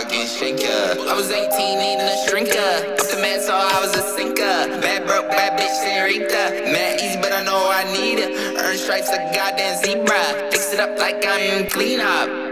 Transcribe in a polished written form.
can shake ya. I was 18, needing a shrinker. Up the man, so I was a sinker. Bad broke, bad bitch, Senorita. Mad easy, but I know I need it. Earn stripes like a goddamn zebra. Fix it up like I'm clean up.